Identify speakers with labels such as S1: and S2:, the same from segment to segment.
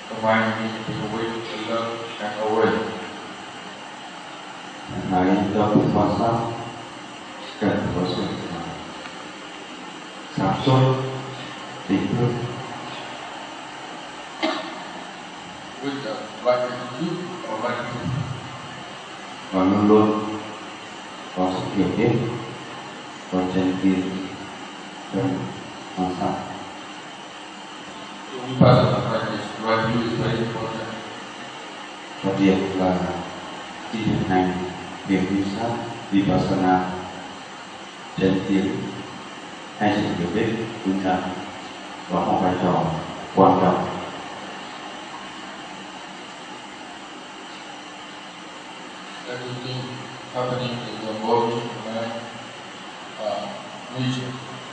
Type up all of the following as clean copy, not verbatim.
S1: The mind needs to be awake to learn and awake.
S2: Hãy cho sự quan sát cần có sự sáng suốt, tỉnh thức.
S1: With the right attitude or right attitude.
S2: Và luôn luôn có sự hiểu biết, có chân kiến trong quan sát.
S1: So Vipassana practice, right view is very important.
S2: Và việc là khi thực hành việc quan sát Vipassana, chân kiến hay sự hiểu biết đúng đắn có một vai trò quan trọng.
S1: Everything happening in the body, mind, region.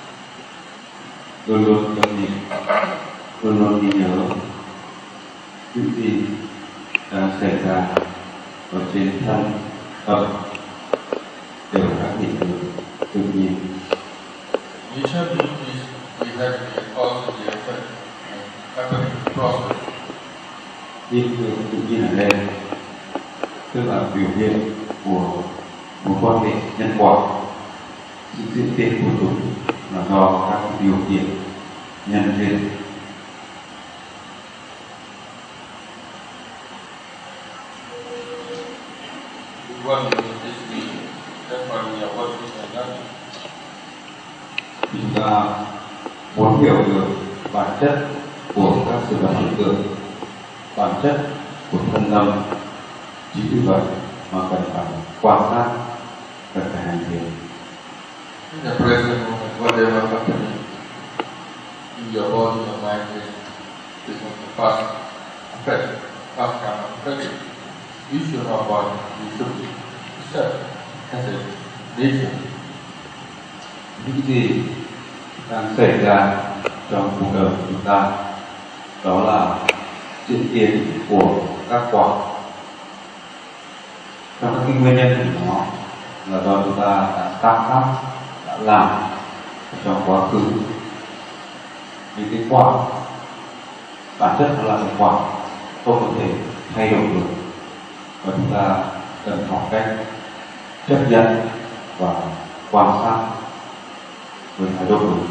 S2: Luôn luôn ghi nhớ những gì đang xảy ra ở trên thân tâm đều là các hiện tượng tự nhiên.
S1: Nature is behaving and cause the effect and happening process.
S2: Hiện tượng tự nhiên ở đây tức là biểu hiện của một quan hệ nhân quả. Sự diễn tiến của chúng là do các điều kiện nhân duyên.
S1: One is we, that's why we are working on that.
S2: Chúng ta muốn hiểu được bản chất của các sự vật hiện tượng, bản chất của thân tâm. Chính vì vậy mà cần phải quan sát, cần phải hành thiền.
S1: In the present moment, whatever happening in your body, your mind is of the past effect, past karma effect. You should have one, you should accept as a nature.
S2: Những gì đang xảy ra trong cuộc đời của chúng ta đó là diễn tiến của các quả. Trong các nguyên nhân của nó là do chúng ta đã tác pháp, đã làm trong quá khứ. Những cái quả bản chất là cái quả không có thể thay đổi được, và chúng ta cần học cách chấp nhận và quan sát với thái độ đúng.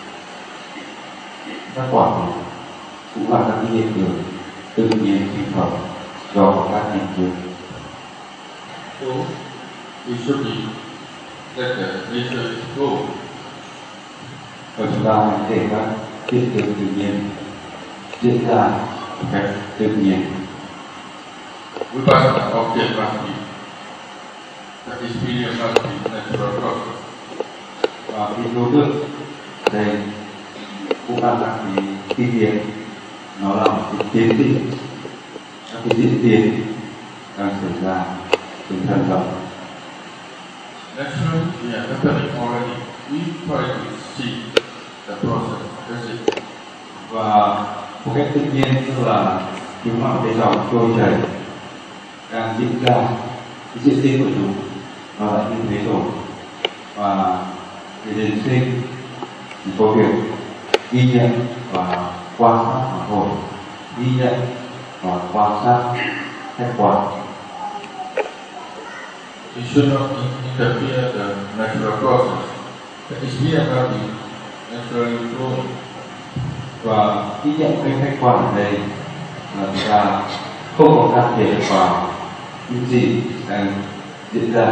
S2: Các quả này cũng là các hiện tượng tự nhiên sinh khởi do các nhân duyên.
S1: So, we should be let the nature flow.
S2: Và chúng ta hãy để các hiện tượng tự nhiên diễn ra một cách tự nhiên.
S1: Vipassana object must be, the experience must be natural process.
S2: Và cái đối tượng đây cũng là các cái kinh nghiệm, nó là một cái tiến trình, các cái diễn tiến đang xảy ra trên thân tâm.
S1: Naturally, they are happening already. We try to see the process. That's it.
S2: Và một cách tự nhiên tức là chúng là một cái dòng trôi chảy đang diễn ra, cái diễn tiến của chúng nó đã như thế rồi. Và cái nhân sinh thì có việc ghi nhận và quan sát mà thôi, ghi nhận và quan sát khách quan.
S1: We should not interfere the natural process. The experience must be naturally flowing.
S2: Và ghi nhận cái khách quan ở đây là chúng ta không có can thiệp vào những gì đang diễn ra.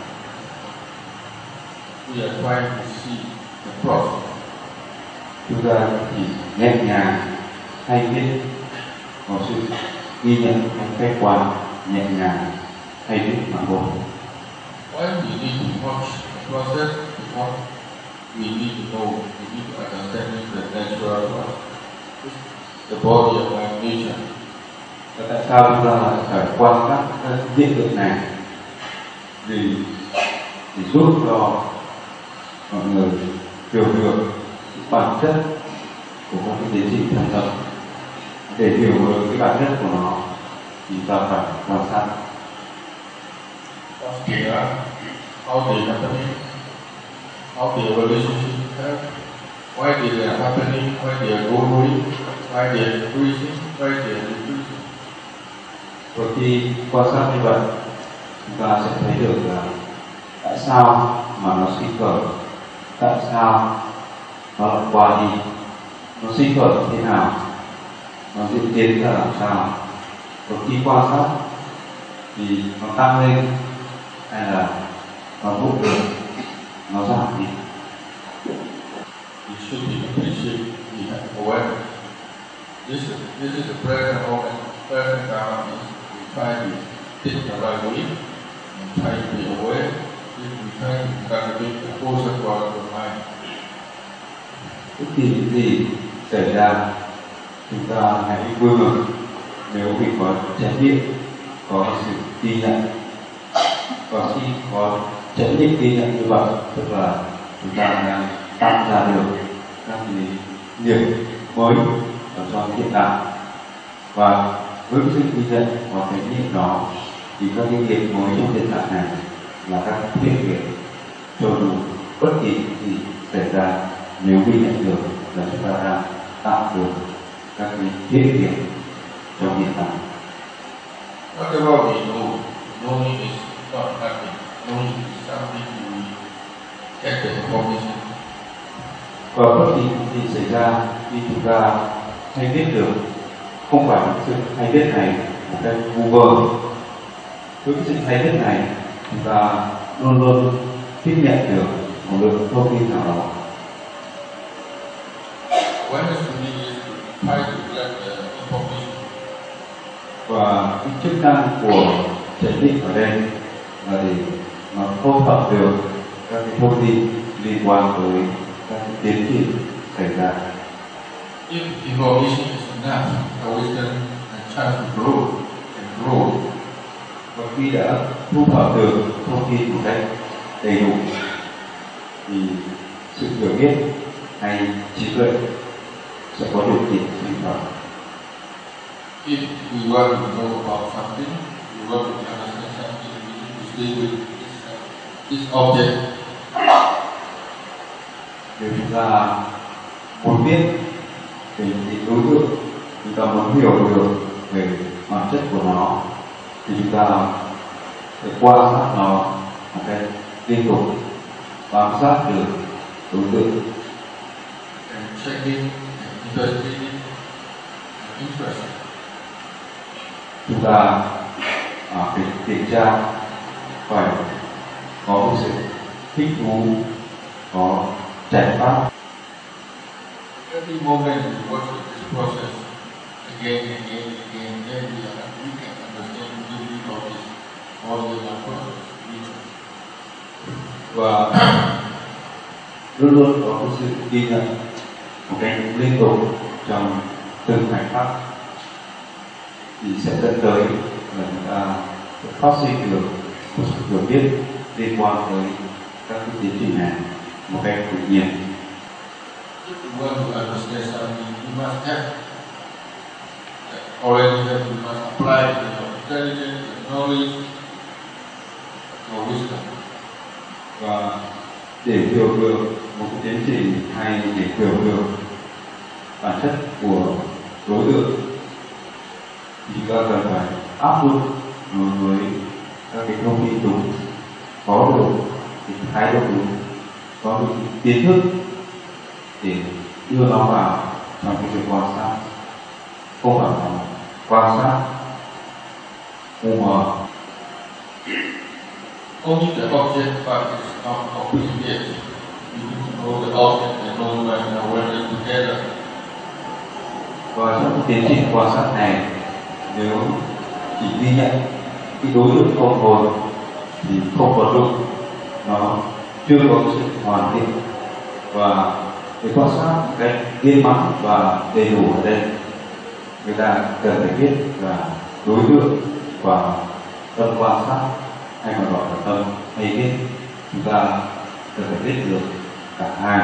S1: We are trying to see the process.
S2: Chúng ta chỉ nhẹ nhàng hay biết có sự ghi nhận một khách quan nhẹ nhàng hay biết mà thôi.
S1: Why we need to watch the process? Because we need to know, we need to understand the natural process, the body of our nature.
S2: Và tại sao chúng ta lại phải quan sát các hiện tượng này? Vì để giúp cho mọi người hiểu được bản chất của các cái tiến trình thân tâm. Để hiểu được cái bản chất của nó thì ta phải quan sát.
S1: What they are, how they happening, how their relationship have, why they are happening, why they are going, Why they are increasing? Why they are decreasing?
S2: Và khi quan sát như vậy, chúng ta sẽ thấy được là tại sao mà nó sinh khởi, tại sao nó lại qua đi, nó sinh khởi thế nào, nó diễn tiến ra làm sao. Và khi quan sát thì nó tăng lên hay là nó vụt lên, nó giảm đi.
S1: You should be appreciated. We have awareness. This is the present moment. Present now is we try to take the right way and try to be aware. If we try to cultivate the closer to our mind.
S2: Bất kỳ những gì xảy ra, chúng ta hãy vui mừng nếu mình có trải nghiệm, có sự ghi nhận. Và khi có trải nghiệm ghi nhận như vậy, tức là chúng ta đang tạo ra được các điểm mới ở trong hiện tại. Và với sự ghi nhận và trải nghiệm đó, thì các cái điểm mới trong hiện tại này là các thiết nghiệm cho đủ bất kỳ gì xảy ra, nếu ghi nhận được là chúng ta đang tạo được các cái thiết nghiệm trong hiện tại.
S1: Whatever we know, knowing is not nothing. Knowing is something we get the information.
S2: Và bất kỳ gì xảy ra khi chúng ta hay biết được, không phải sự hay biết này một cách vu vơ. Với cái sự hay biết này, chúng ta luôn luôn tiếp nhận được một lượng thông tin nào đó.
S1: Awareness to me is to try to collect the information.
S2: Và cái chức năng của trải nghiệm ở đây là để nó thu thập được các cái thông tin liên quan tới các cái tiến triển xảy ra.
S1: If information is enough, the wisdom and chance to grow and grow.
S2: Và khi đã thu thập được thông tin một cách đầy đủ, thì sự hiểu biết hay trí tuệ sẽ có điều kiện sinh khởi.
S1: If we want to know about something, we want to understand something, we need to stay with this object.
S2: Nếu chúng ta muốn biết về những đối tượng, chúng ta muốn hiểu được về bản chất của nó, thì chúng ta phải quan sát nó một cách liên tục, bám sát được đối tượng,
S1: And checking and investigating and interesting.
S2: chúng ta phải kiểm tra, phải có một sự thích thú, có giải pháp.
S1: Every moment we watch this process again and again and again, then we can understand the meaning of this all process.
S2: Và luôn luôn có cái sự ghi nhận một cách liên tục trong từng khoảnh khắc, thì sẽ dẫn tới là chúng ta phát sinh được một sự hiểu biết liên quan tới các cái tiến trình này một cách tự nhiên.
S1: If you want to understand something, you must have already have, you must apply your intelligence, your knowledge, your wisdom.
S2: Và để hiểu được một cái tiến trình hay để hiểu được bản chất của đối tượng, thì chúng ta cần phải áp dụng đối với các cái thông tin đúng, có được cái thái độ đúng, có được kiến thức để đưa nó vào trong cái việc quan sát, không phải là quan sát mù mờ.
S1: Only the object but it's not complete yet. You need to know the object and know and awareness together.
S2: Và trong cái tiến trình quan sát này, nếu chỉ ghi nhận cái đối tượng không thôi thì không có đúng, nó chưa có sự hoàn thiện. Và để quan sát một cách viên mãn và đầy đủ ở đây, người ta cần phải biết là đối tượng và tâm quan sát, hay còn gọi là tâm hay biết, chúng ta cần phải biết được cả hai.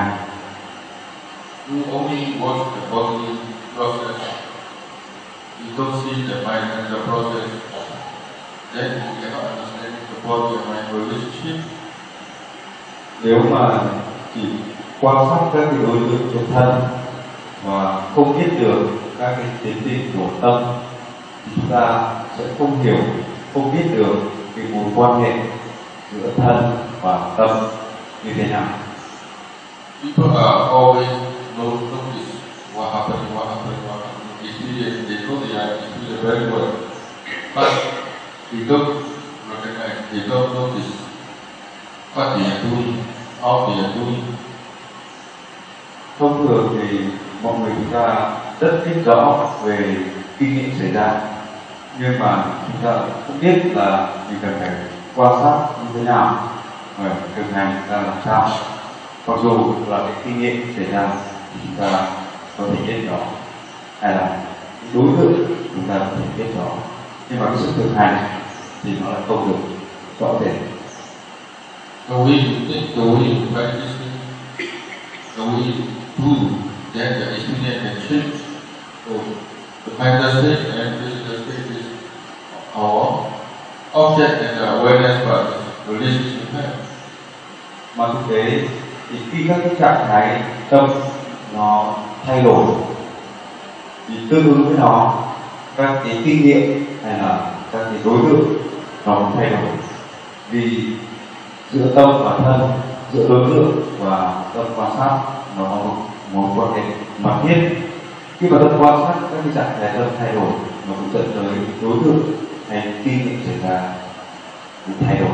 S1: You only watch the body process. You don't see the mind and the process. Then you cannot understand the body and mind relationship.
S2: Nếu mà chỉ quan sát các cái đối tượng trên thân và không biết được các cái tiến trình của tâm thì chúng ta sẽ không hiểu, không biết được cái mối quan hệ giữa thân và tâm như thế nào.
S1: People are always notice what happened. Experience, they know they are experience very well, but they don't recognize, they don't notice what they are doing, how they are doing.
S2: Thông thường thì mọi người chúng ta rất biết rõ về kinh nghiệm xảy ra, nhưng mà chúng ta không biết là mình cần phải quan sát như thế nào và thực hành ra làm sao. Mặc dù là cái kinh nghiệm xảy ra thì chúng ta có thể biết rõ, hay là đối tượng chúng ta có thể biết rõ, nhưng mà cái sự thực hành thì nó lại không được rõ rệt.
S1: The way you think, the way you practice, the way you do, then the experience can change. So the mental state and physical state is our object and the awareness part is the relationship have.
S2: Mà thực tế thì khi các cái trạng thái tâm nó thay đổi thì tương ứng với nó các cái kinh nghiệm hay là các cái đối tượng nó cũng thay đổi, vì giữa tâm và thân, giữa đối tượng và tâm quan sát nó có một mối quan hệ mật thiết. Khi mà tâm quan sát các cái trạng thái tâm thay đổi, nó cũng dẫn tới đối tượng hay kinh nghiệm xảy ra cũng thay đổi.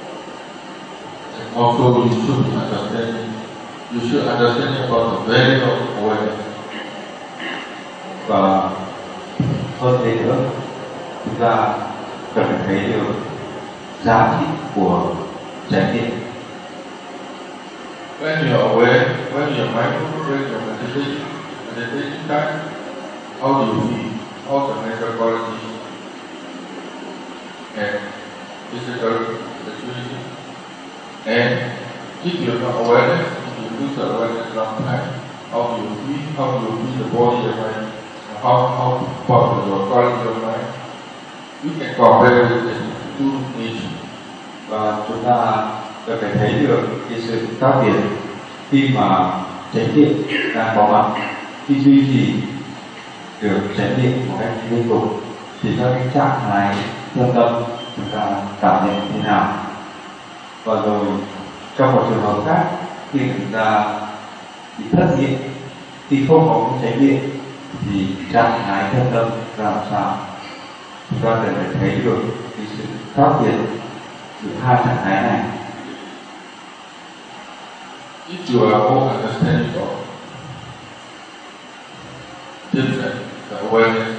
S1: Also, you should understand about the value of awareness.
S2: Và hơn thế nữa, chúng ta cần phải thấy được giá trị của trải nghiệm.
S1: When you are aware, when you are mindful, when you are meditation time, how do you feel? How the mental quality and physical situation? And if you are not awareness, if you lose the awareness long time, how do you feel? How do you feel the body and mind? How about your quality of mind? You can compare with the two nations.
S2: Và chúng ta cần phải thấy được cái sự khác biệt khi mà chánh niệm đang có mặt. Khi duy trì được chánh niệm một cách liên tục thì các cái trạng thái thân tâm chúng ta cảm nhận thế nào. Và rồi trong một trường hợp khác, khi chúng ta bị thất niệm, khi không có cái chánh niệm thì trạng thái thân tâm ra làm sao. Chúng ta cần phải thấy được cái sự khác biệt giữa hai trạng thái này.
S1: If you are more understanding of different, the awareness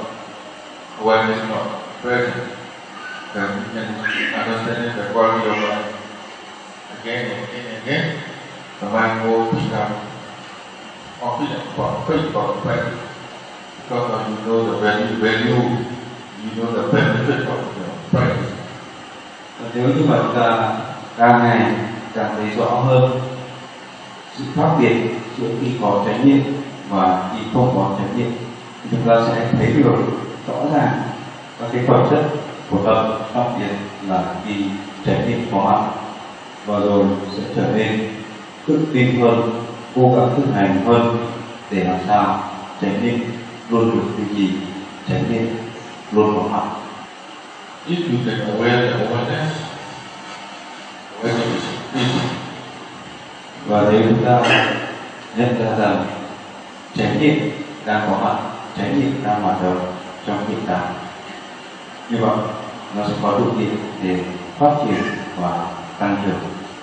S1: not present, then you can understand the quality of mind again and again and again. The mind will become confident for faith for the practice, because you know the value, you know the benefit of the practice.
S2: Nếu như mà chúng ta càng ngày càng thấy rõ hơn sự khác biệt giữa khi có chánh niệm và khi không có chánh niệm, thì chúng ta sẽ thấy được rõ ràng các cái phẩm chất của tâm, đặc biệt là khi chánh niệm có mặt, và rồi sẽ trở nên tự tin hơn, cố gắng thực hành hơn để làm sao chánh niệm luôn được duy trì, chánh niệm luôn có mặt.
S1: If you can aware the awareness is easy.
S2: Và nếu chúng ta nhận ra rằng chánh niệm đang có mặt, chánh niệm đang hoạt động trong hiện tại, như vậy nó sẽ có điều kiện để phát triển và tăng trưởng.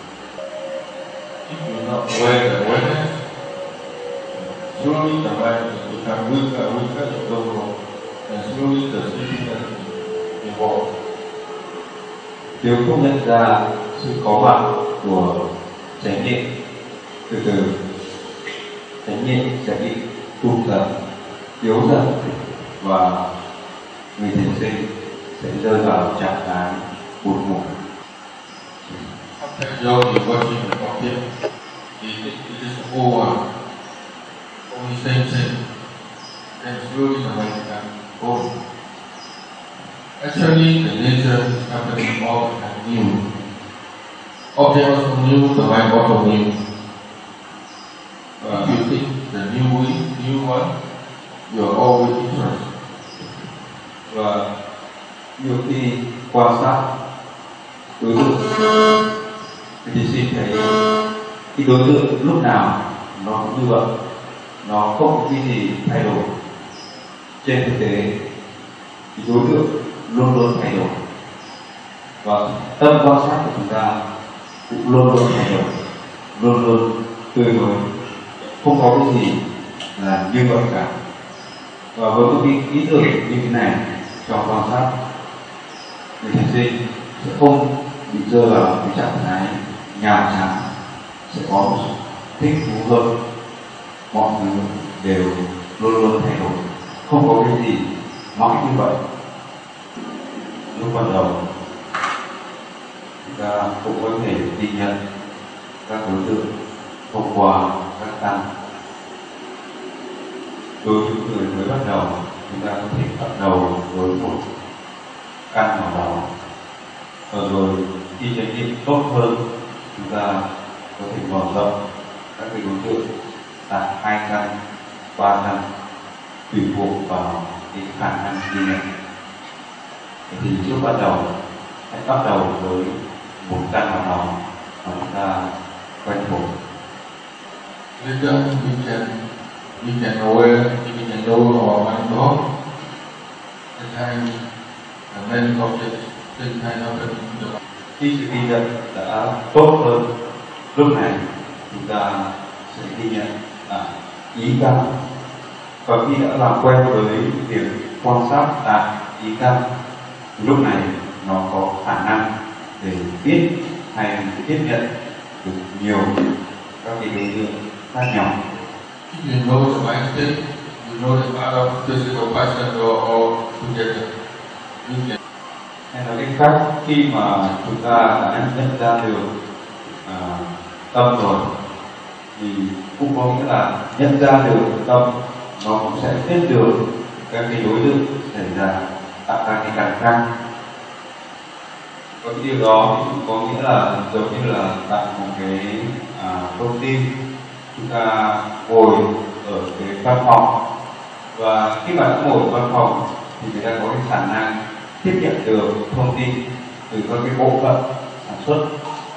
S1: If you not aware the awareness, slowly the mind will become weaker and lower, and slowly the sleepiness will evolve.
S2: Nếu không nhận ra sự có mặt của chánh niệm, từ từ chánh niệm sẽ bị tụt dần, yếu dần, và người thiền sinh sẽ rơi vào trạng thái buồn ngủ.
S1: Sometimes yogi watching the object, it is over, only same, then slowly the mind becomes bored. Actually, the nature is happening all the time new. Object also new, the mind also new. If you think the new one your own interest.
S2: Và nhiều khi quan sát đối tượng thì xin thấy cái đối tượng lúc nào nó cũng như vậy, nó không có cái gì thay đổi. Trên thực tế thì đối tượng luôn luôn thay đổi, và tâm quan sát của chúng ta cũng luôn luôn thay đổi, luôn luôn tươi mới, không có cái gì là như vậy cả. Và với một cái ý tưởng như thế này trong quan sát, người thiền sinh sẽ không bị rơi vào cái trạng thái nhàm chán, sẽ có một sự thích thú hơn. Mọi thứ đều luôn luôn thay đổi, không có cái gì mãi như vậy. Lúc ban đầu chúng ta cũng có thể ghi nhận các đối tượng thông qua các căn. Đối với những người mới bắt đầu, chúng ta có thể bắt đầu với một căn nào đó, rồi khi trải nghiệm tốt hơn, chúng ta có thể mở rộng các cái đối tượng tại 2 căn, 3 căn, tùy thuộc vào cái khả năng ghi nhận. Thì lúc bắt đầu, hãy bắt đầu với một căn nào đó mà chúng ta quen thuộc.
S1: Later we can aware, we can know our mind God. At times, many objects take time up in the mind.
S2: Khi sự ghi nhận đã tốt hơn, lúc này chúng ta sẽ ghi nhận ý căn. Và khi đã làm quen với việc quan sát tại ý căn, lúc này nó có khả năng để biết hay tiếp nhận được nhiều các cái đối tượng khác nhau.
S1: You know the mind state, you know the other physical person or together. You can.
S2: Hay nói cách khác, khi mà chúng ta đã nhận ra được tâm rồi, thì cũng có nghĩa là nhận ra được tâm, nó cũng sẽ biết được các cái đối tượng xảy ra tại các cái căn khác. Và cái điều đó thì cũng có nghĩa là giống như là tại một cái công ty, chúng ta ngồi ở cái văn phòng, và khi mà đã ngồi ở văn phòng thì người ta có cái khả năng tiếp nhận được thông tin từ các cái bộ phận sản xuất,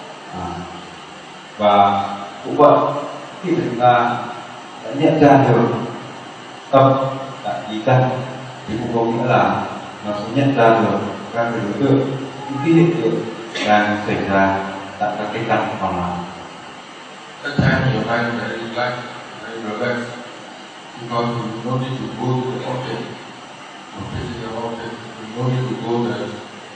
S2: và cũng vậy, khi mà chúng ta đã nhận ra được tâm tại ý căn thì cũng có nghĩa là nó sẽ nhận ra được các cái đối tượng, những cái hiện tượng đang xảy ra tại các cái căn còn lại.
S1: At times your mind is very relaxed, because you don't need to go to the object, the physical object. You don't need to go to the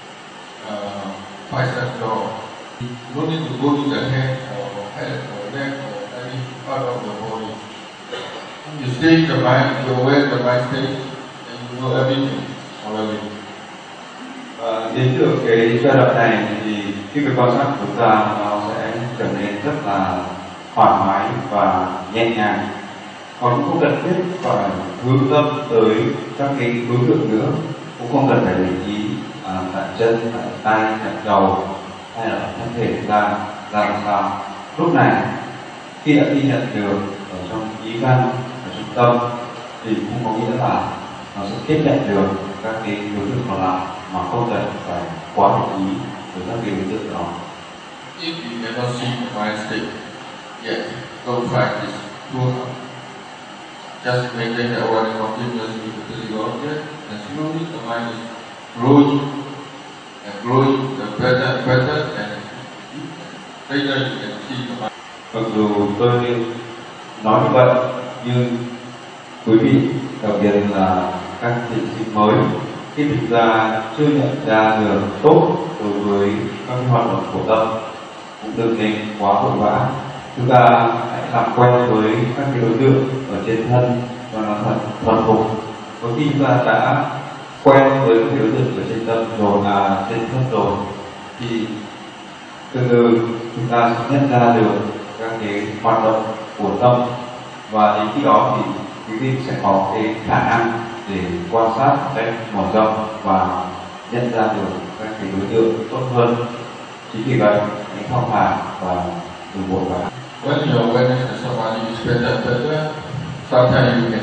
S1: bicep door. You don't need to go to the head or neck or any part of the body. You stay in the mind, you aware the mind state, and you know everything already.
S2: Và đến được cái giai đoạn này thì khi cái quan sát của chúng ta nó sẽ trở nên rất là thoải mái và nhẹ nhàng, còn cũng không cần thiết phải hướng tâm tới các cái đối tượng nữa, cũng không cần phải để ý tại chân, tại tay, tại đầu hay là thân thể ra làm sao. Lúc này khi đã ghi nhận được ở trong ý căn, ở trong tâm, thì cũng có nghĩa là nó sẽ tiếp nhận được các cái đối tượng còn lại mà không cần phải quá để ý với các cái đối tượng đó.
S1: If you cannot see the mind state yet, don't practice too hard. Just maintain the awareness continuously with the physical object, and slowly the mind is growing and growing, the better and better, and later you can see the mind.
S2: Mặc dù tôi nói như vậy, nhưng quý vị, đặc biệt là các thiền sinh mới, khi thực ra chưa nhận ra được tốt đối với các hoạt động của tâm, cũng đừng nên quá vội vã. Chúng ta hãy làm quen với các cái đối tượng ở trên thân và nó thật thuần thục. Và khi chúng ta đã quen với các đối tượng ở trên tâm rồi, trên thân rồi, thì từ từ chúng ta sẽ nhận ra được các cái hoạt động của tâm, và đến khi đó thì quý vị sẽ có cái khả năng để quan sát một cách mở rộng và nhận ra được các cái đối tượng tốt hơn. Chính vì vậy, hãy thong thả và đừng vội vã.
S1: When your awareness and samadhi is better, sometimes you can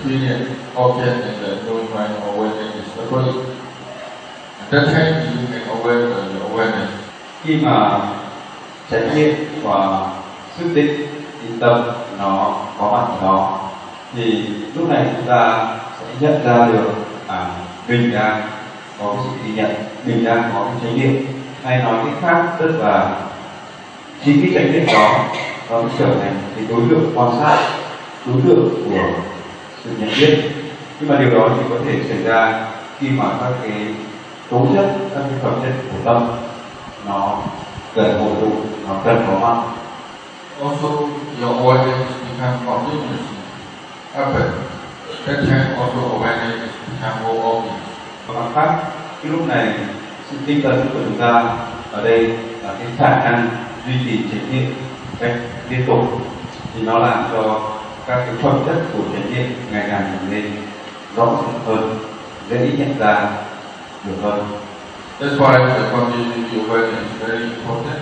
S1: experience object in the knowing mind or awareness is separate. At that time, you can aware the awareness.
S2: Khi mà chánh niệm và sức định định tâm nó có mặt ở đó, thì lúc này chúng ta sẽ nhận ra được mình đang có cái sự ghi nhận, mình đang có cái chánh niệm, hay nói cách khác tức là chính cái chánh niệm đó nó sẽ trở thành cái đối tượng quan sát, đối tượng của sự nhận biết. Nhưng mà điều đó chỉ có thể xảy ra khi mà các cái tố chất, các cái phẩm chất của tâm nó cần hội tụ, nó cần có mặt.
S1: Also, your awareness becomes continuously happen. That time also awareness becomes more obvious.
S2: Và mặt khác, cái lúc này sự tinh tấn của chúng ta ở đây là cái khả năng duy trì chánh niệm cách liên tục, thì nó làm cho các cái phẩm chất của chánh niệm ngày càng trở nên rõ ràng hơn, dễ nhận ra được hơn.
S1: That's why the continuity awareness is very important.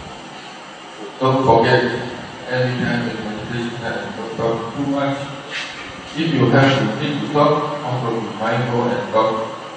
S1: Don't forget every time in meditation that don't talk too much. If you have to need to talk, also be mindful and talk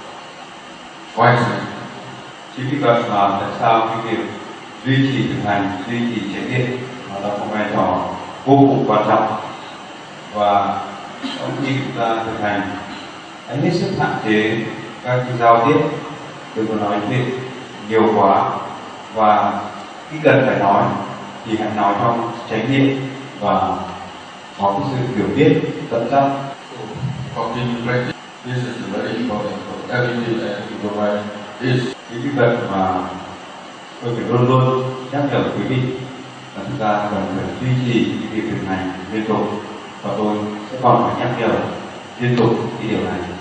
S1: wisely.
S2: Chính vì vậy mà tại sao cái việc duy trì thực hành, duy trì chánh niệm nó có vai trò vô cùng quan trọng, và khi chúng ta thực hành hãy hết sức hạn chế các cái giao tiếp, đừng có nói chuyện nhiều quá, và khi cần phải nói thì hãy nói trong chánh niệm và có cái sự hiểu biết tận giác.
S1: Continue practice. This is very important for everything and to provide this.
S2: Chính vì vậy mà tôi phải luôn luôn nhắc nhở quý vị là chúng ta cần phải duy trì cái việc thực hành liên tục, và tôi sẽ còn phải nhắc nhở liên tục cái điều này.